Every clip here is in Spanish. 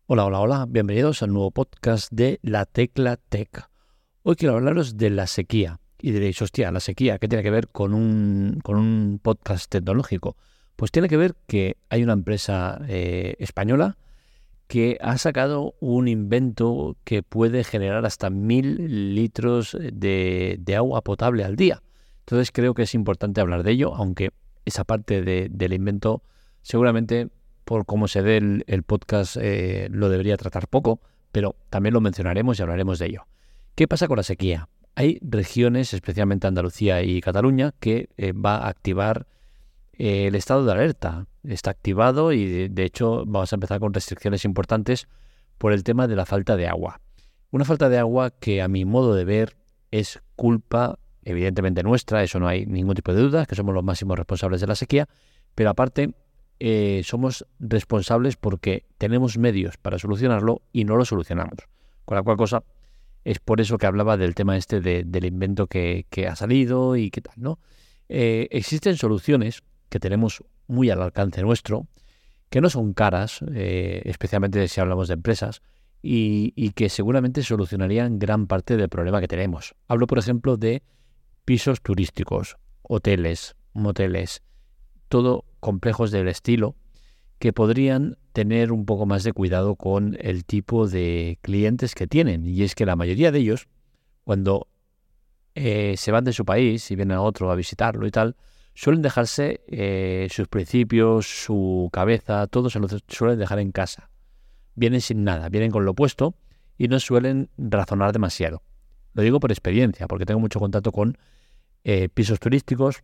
Hola, hola, hola, bienvenidos al nuevo podcast de La Tecla Tech. Hoy quiero hablaros de la sequía. Y diréis, hostia, la sequía, ¿qué tiene que ver con un podcast tecnológico? Pues tiene que ver que hay una empresa española que ha sacado un invento que puede generar hasta 1.000 litros de agua potable al día. Entonces creo que es importante hablar de ello, aunque esa parte del invento seguramente por cómo se dé el podcast lo debería tratar poco, pero también lo mencionaremos y hablaremos de ello. ¿Qué pasa con la sequía? Hay regiones, especialmente Andalucía y Cataluña, que va a activar el estado de alerta. Está activado y de hecho vamos a empezar con restricciones importantes por el tema de la falta de agua. Una falta de agua que a mi modo de ver es culpa evidentemente nuestra, eso no hay ningún tipo de duda, que somos los máximos responsables de la sequía, pero aparte somos responsables porque tenemos medios para solucionarlo y no lo solucionamos. Con la cual cosa es por eso que hablaba del tema del invento que ha salido y qué tal, ¿no? Existen soluciones que tenemos muy al alcance nuestro, que no son caras, especialmente si hablamos de empresas, y que seguramente solucionarían gran parte del problema que tenemos. Hablo, por ejemplo, de pisos turísticos, hoteles, moteles, todo complejos del estilo, que podrían tener un poco más de cuidado con el tipo de clientes que tienen. Y es que la mayoría de ellos, cuando se van de su país y vienen a otro a visitarlo y tal, suelen dejarse sus principios, su cabeza, todo se lo suelen dejar en casa. Vienen sin nada, vienen con lo opuesto y no suelen razonar demasiado. Lo digo por experiencia, porque tengo mucho contacto con pisos turísticos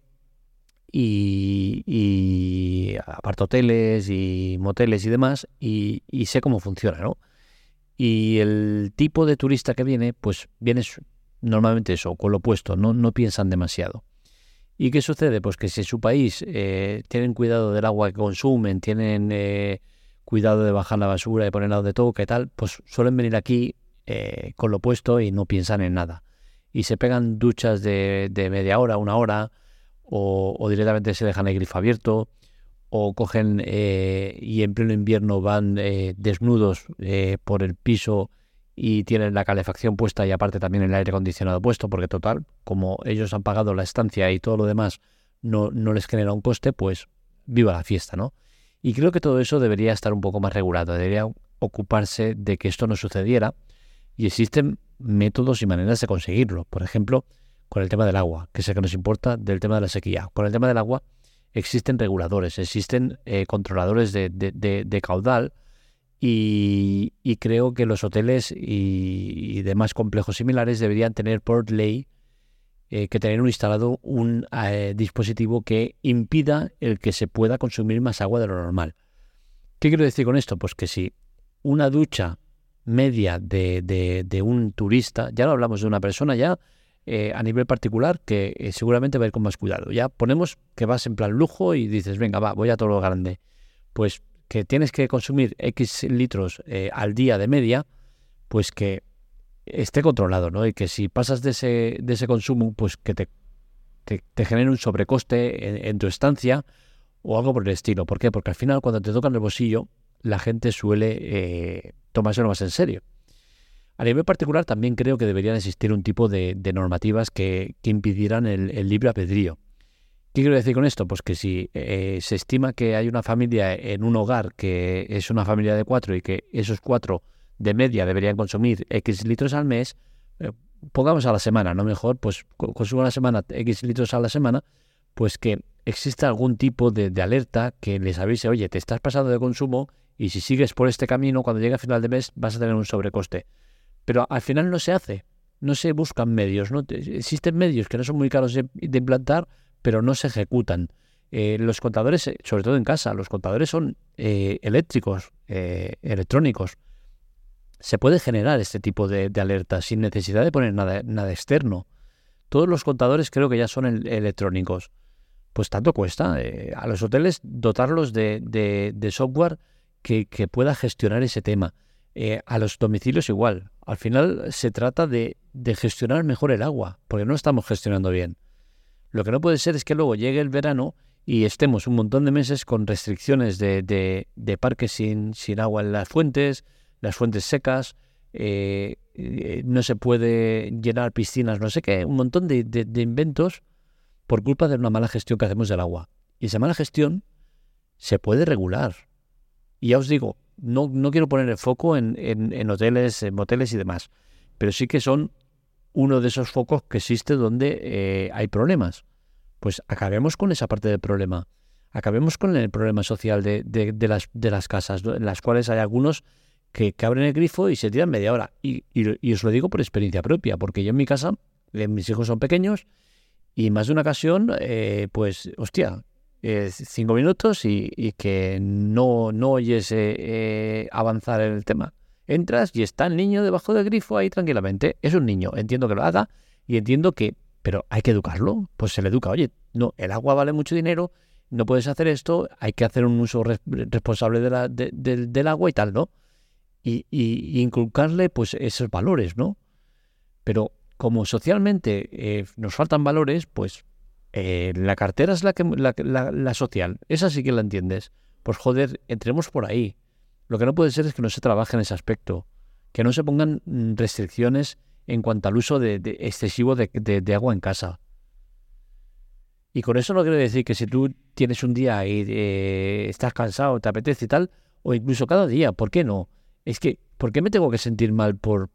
y apartoteles y moteles y demás, y sé cómo funciona, ¿no? Y el tipo de turista que viene, pues viene normalmente eso, con lo opuesto, no piensan demasiado. ¿Y qué sucede? Pues que si en su país tienen cuidado del agua que consumen, tienen cuidado de bajar la basura, de poner donde toca y tal, pues suelen venir aquí con lo opuesto y no piensan en nada. Y se pegan duchas de media hora, una hora, o directamente se dejan el grifo abierto, o cogen y en pleno invierno van desnudos por el piso y tienen la calefacción puesta y aparte también el aire acondicionado puesto, porque total, como ellos han pagado la estancia y todo lo demás no les genera un coste, pues viva la fiesta, ¿no? Y creo que todo eso debería estar un poco más regulado, debería ocuparse de que esto no sucediera, y existen métodos y maneras de conseguirlo. Por ejemplo, con el tema del agua, que es el que nos importa, del tema de la sequía. Con el tema del agua existen reguladores, existen controladores de caudal, y creo que los hoteles y demás complejos similares deberían tener por ley que tener instalado un dispositivo que impida el que se pueda consumir más agua de lo normal. ¿Qué quiero decir con esto? Pues que si una ducha media de un turista, ya no hablamos de una persona, ya a nivel particular, que seguramente va a ir con más cuidado. Ya ponemos que vas en plan lujo y dices, venga, voy a todo lo grande. Pues que tienes que consumir X litros al día de media, pues que esté controlado, ¿no? Y que si pasas de ese consumo, pues que te genere un sobrecoste en tu estancia o algo por el estilo. ¿Por qué? Porque al final, cuando te tocan el bolsillo, la gente suele tomárselo más en serio. A nivel particular, también creo que deberían existir un tipo de normativas que impidieran el libre albedrío. ¿Qué quiero decir con esto? Pues que si se estima que hay una familia en un hogar que es una familia de 4 y que esos 4 de media deberían consumir X litros al mes, pongamos a la semana, ¿no? Mejor, pues consumo a la semana X litros a la semana, pues que exista algún tipo de alerta que les avise, oye, te estás pasando de consumo y si sigues por este camino, cuando llegue a final de mes vas a tener un sobrecoste. Pero al final no se hace, no se buscan medios, ¿no? Existen medios que no son muy caros de implantar, pero no se ejecutan. Los contadores, sobre todo en casa, los contadores son eléctricos, electrónicos. Se puede generar este tipo de alertas sin necesidad de poner nada externo. Todos los contadores creo que ya son electrónicos. Pues tanto cuesta a los hoteles dotarlos de software que pueda gestionar ese tema. A los domicilios igual. Al final se trata de gestionar mejor el agua, porque no estamos gestionando bien. Lo que no puede ser es que luego llegue el verano y estemos un montón de meses con restricciones de parques sin agua en las fuentes, las fuentes secas, no se puede llenar piscinas, no sé qué, un montón de inventos por culpa de una mala gestión que hacemos del agua. Y esa mala gestión se puede regular. Y ya os digo, no quiero poner el foco en hoteles, en moteles y demás, pero sí que son uno de esos focos que existe donde hay problemas. Pues acabemos con esa parte del problema. Acabemos con el problema social de las casas, ¿no? En las cuales hay algunos que abren el grifo y se tiran media hora. Y os lo digo por experiencia propia, porque yo en mi casa, mis hijos son pequeños, y más de una ocasión, pues, hostia, 5 minutos y que no oyes avanzar en el tema. Entras y está el niño debajo del grifo ahí tranquilamente. Es un niño, entiendo que lo haga y entiendo que, pero hay que educarlo. Pues se le educa. Oye, no, el agua vale mucho dinero, no puedes hacer esto, hay que hacer un uso responsable del agua y tal, ¿no? Y inculcarle pues esos valores, ¿no? Pero como socialmente nos faltan valores, pues la cartera es la social. Esa sí que la entiendes. Pues joder, entremos por ahí. Lo que no puede ser es que no se trabaje en ese aspecto. Que no se pongan restricciones en cuanto al uso excesivo de agua en casa. Y con eso no quiero decir que si tú tienes un día y estás cansado, te apetece y tal, o incluso cada día, ¿por qué no? Es que, ¿por qué me tengo que sentir mal por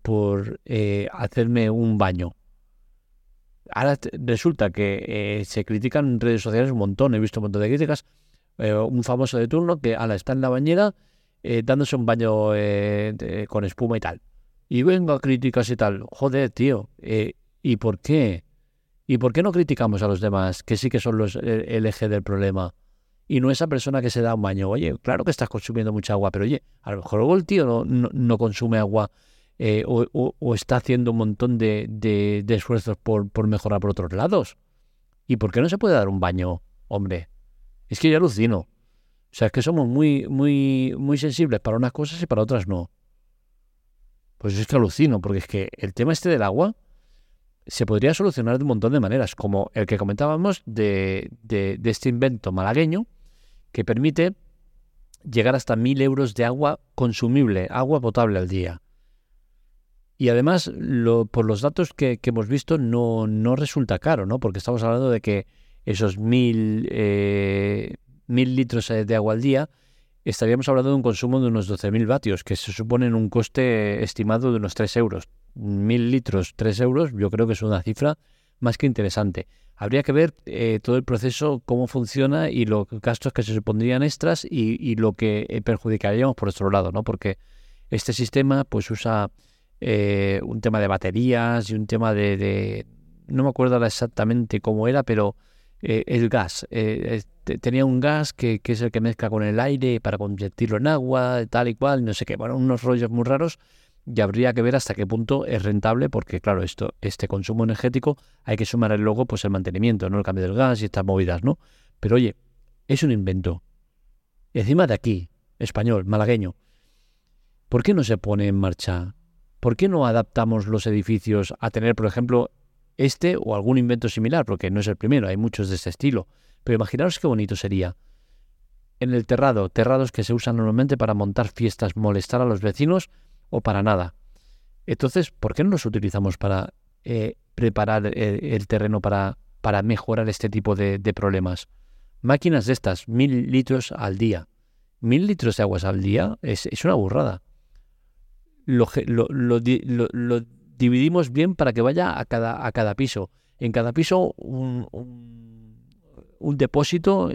hacerme un baño? Ahora resulta que se critican en redes sociales un montón, he visto un montón de críticas, un famoso de turno que está en la bañera dándose un baño con espuma y tal. Y venga críticas y tal. Joder, tío, ¿y por qué? ¿Y por qué no criticamos a los demás, que sí que son el eje del problema? Y no esa persona que se da un baño. Oye, claro que estás consumiendo mucha agua, pero oye, a lo mejor luego el tío no consume agua o está haciendo un montón de esfuerzos por mejorar por otros lados. ¿Y por qué no se puede dar un baño, hombre? Es que yo alucino. O sea, es que somos muy, muy, muy sensibles para unas cosas y para otras no. Pues es que alucino, porque es que el tema este del agua se podría solucionar de un montón de maneras, como el que comentábamos de este invento malagueño que permite llegar hasta 1.000 euros de agua consumible, agua potable al día. Y además, por los datos que hemos visto, no resulta caro, ¿no? Porque estamos hablando de que esos 1.000 litros de agua al día, estaríamos hablando de un consumo de unos 12.000 vatios, que se suponen un coste estimado de unos 3 euros. 1.000 litros, 3 euros, yo creo que es una cifra más que interesante. Habría que ver todo el proceso, cómo funciona y los gastos que se supondrían extras y lo que perjudicaríamos por otro lado, ¿no? Porque este sistema pues usa un tema de baterías y un tema no me acuerdo ahora exactamente cómo era, pero el gas. Tenía un gas que es el que mezcla con el aire para convertirlo en agua, tal y cual, no sé qué. Bueno, unos rollos muy raros. Y habría que ver hasta qué punto es rentable, porque claro, este consumo energético hay que sumar luego pues el mantenimiento, no el cambio del gas y estas movidas, ¿no? Pero oye, es un invento. Y encima de aquí, español, malagueño, ¿por qué no se pone en marcha? ¿Por qué no adaptamos los edificios a tener, por ejemplo, este o algún invento similar? Porque no es el primero, hay muchos de este estilo. Pero imaginaos qué bonito sería. En el terrados que se usan normalmente para montar fiestas, molestar a los vecinos o para nada. Entonces, ¿por qué no los utilizamos para preparar el terreno para mejorar este tipo de problemas? Máquinas de estas, 1.000 litros al día. 1.000 litros de aguas al día es una burrada. Lo dividimos bien para que vaya a cada piso. En cada piso un depósito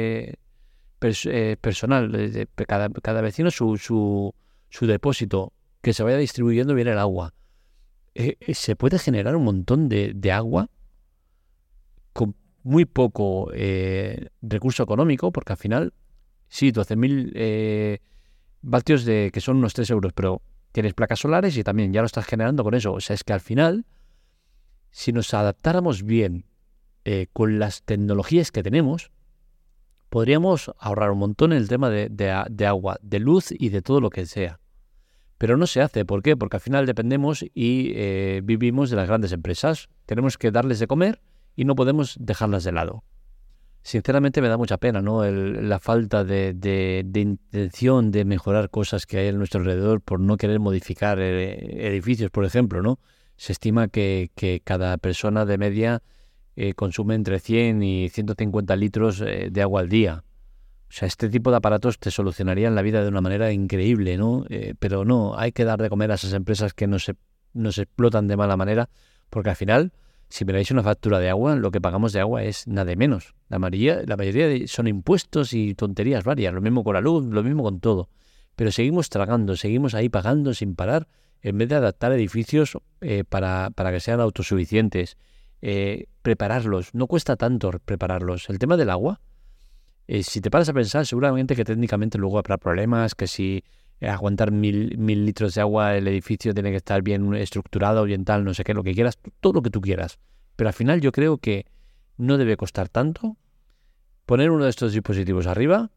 personal. Cada vecino su depósito, que se vaya distribuyendo bien el agua. Se puede generar un montón de agua con muy poco recurso económico, porque al final, sí, 12.000 vatios que son unos 3 euros, pero tienes placas solares y también ya lo estás generando con eso. O sea, es que al final, si nos adaptáramos bien con las tecnologías que tenemos, podríamos ahorrar un montón en el tema de agua, de luz y de todo lo que sea. Pero no se hace. ¿Por qué? Porque al final dependemos y vivimos de las grandes empresas. Tenemos que darles de comer y no podemos dejarlas de lado. sinceramente me da mucha pena, ¿no? La falta de intención de mejorar cosas que hay a nuestro alrededor por no querer modificar edificios, por ejemplo, ¿no? Se estima que cada persona de media consume entre 100 y 150 litros de agua al día. O sea, este tipo de aparatos te solucionarían la vida de una manera increíble, ¿no? Pero no, hay que dar de comer a esas empresas que nos explotan de mala manera, porque al final, si miráis una factura de agua, lo que pagamos de agua es nada de menos. La mayoría son impuestos y tonterías varias, lo mismo con la luz, lo mismo con todo. Pero seguimos tragando, seguimos ahí pagando sin parar, en vez de adaptar edificios para que sean autosuficientes, prepararlos. No cuesta tanto prepararlos. El tema del agua, si te paras a pensar, seguramente que técnicamente luego habrá problemas, que si aguantar 1000 litros de agua el edificio tiene que estar bien estructurado, bien tal, no sé qué, lo que quieras, todo lo que tú quieras. Pero al final yo creo que no debe costar tanto poner uno de estos dispositivos arriba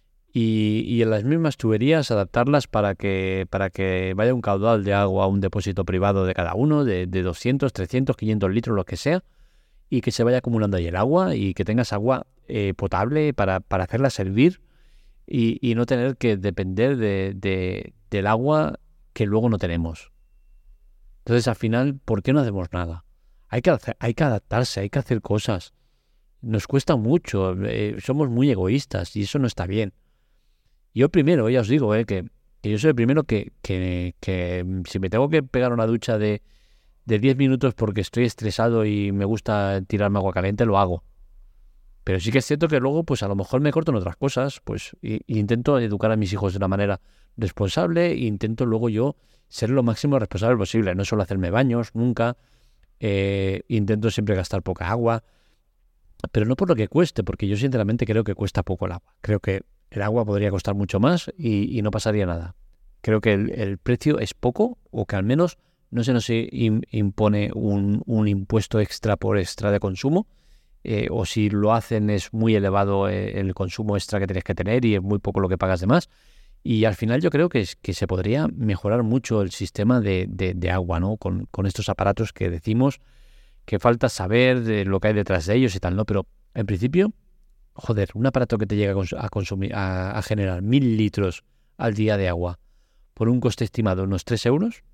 y en las mismas tuberías adaptarlas para que vaya un caudal de agua a un depósito privado de cada uno, de 200, 300, 500 litros, lo que sea, y que se vaya acumulando ahí el agua y que tengas agua potable para hacerla servir y no tener que depender del agua que luego no tenemos. Entonces, al final, ¿por qué no hacemos nada? Hay que adaptarse, hay que hacer cosas. Nos cuesta mucho, somos muy egoístas y eso no está bien. Yo primero, ya os digo, que yo soy el primero que si me tengo que pegar una ducha de 10 minutos porque estoy estresado y me gusta tirarme agua caliente, lo hago. Pero sí que es cierto que luego, pues a lo mejor me corto en otras cosas, pues intento educar a mis hijos de una manera responsable e intento luego yo ser lo máximo responsable posible. No suelo hacerme baños, nunca. Intento siempre gastar poca agua, pero no por lo que cueste, porque yo sinceramente creo que cuesta poco el agua. Creo que el agua podría costar mucho más y no pasaría nada. Creo que el precio es poco, o que al menos no se nos impone un impuesto extra por extra de consumo, o si lo hacen es muy elevado el consumo extra que tienes que tener y es muy poco lo que pagas de más. Y al final yo creo que se podría mejorar mucho el sistema de agua, ¿no? Con estos aparatos que decimos que falta saber de lo que hay detrás de ellos y tal, ¿no? Pero en principio, joder, un aparato que te llega a consumir, a generar 1000 litros al día de agua por un coste estimado de unos 3 euros,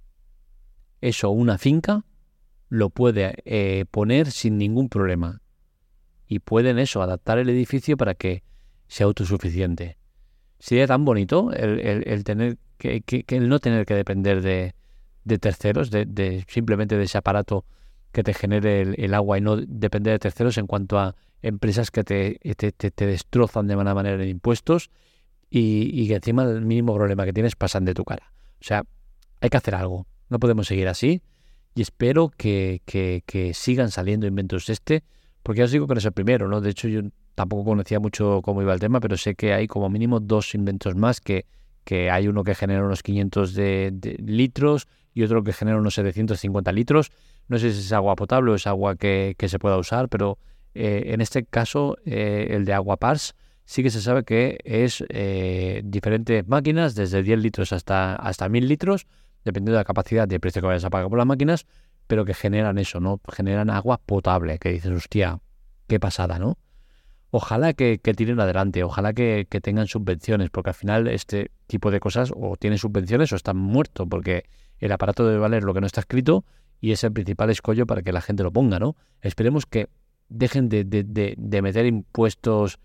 eso una finca lo puede poner sin ningún problema. Y pueden adaptar el edificio para que sea autosuficiente. Sería tan bonito el tener el no tener que depender de terceros, simplemente de ese aparato que te genere el agua y no depender de terceros en cuanto a empresas que te destrozan de mala manera en impuestos y que encima el mínimo problema que tienes pasan de tu cara. O sea, hay que hacer algo. No podemos seguir así y espero que sigan saliendo inventos porque ya os digo que no es el primero, ¿no? De hecho, yo tampoco conocía mucho cómo iba el tema, pero sé que hay como mínimo 2 inventos más, que hay uno que genera unos 500 de litros y otro que genera unos 750 litros. No sé si es agua potable o es agua que se pueda usar, pero en este caso, el de Agua Pars, sí que se sabe que es diferentes máquinas, desde 10 litros hasta 1000 litros, dependiendo de la capacidad y el precio que vayas a pagar por las máquinas, pero que generan eso, ¿no? Generan agua potable, que dices, hostia, qué pasada, ¿no? Ojalá que tiren adelante, ojalá que tengan subvenciones, porque al final este tipo de cosas o tienen subvenciones o están muertos, porque el aparato debe valer lo que no está escrito y es el principal escollo para que la gente lo ponga, ¿no? Esperemos que dejen de meter impuestos,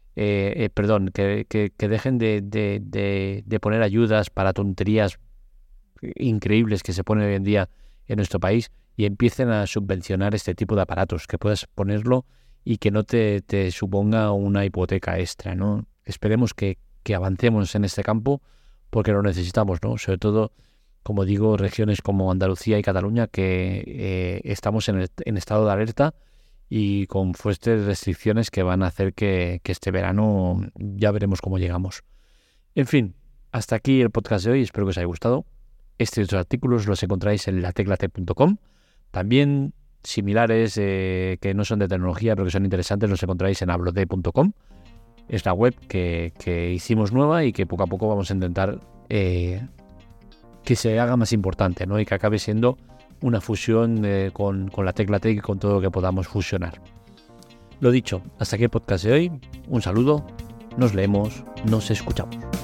que dejen de poner ayudas para tonterías increíbles que se ponen hoy en día en nuestro país y empiecen a subvencionar este tipo de aparatos, que puedas ponerlo y que no te suponga una hipoteca extra, ¿no? Esperemos que avancemos en este campo porque lo necesitamos, ¿no? Sobre todo, como digo, regiones como Andalucía y Cataluña que estamos en estado de alerta y con fuertes restricciones que van a hacer que este verano ya veremos cómo llegamos. En fin, hasta aquí el podcast de hoy, espero que os haya gustado. Estos y otros artículos los encontráis en lateclate.com. También similares que no son de tecnología pero que son interesantes los encontráis en hablode.com. Es la web que hicimos nueva y que poco a poco vamos a intentar que se haga más importante, ¿no? Y que acabe siendo una fusión con la Tecla Tech y con todo lo que podamos fusionar. Lo dicho, hasta aquí el podcast de hoy. Un saludo, nos leemos, nos escuchamos.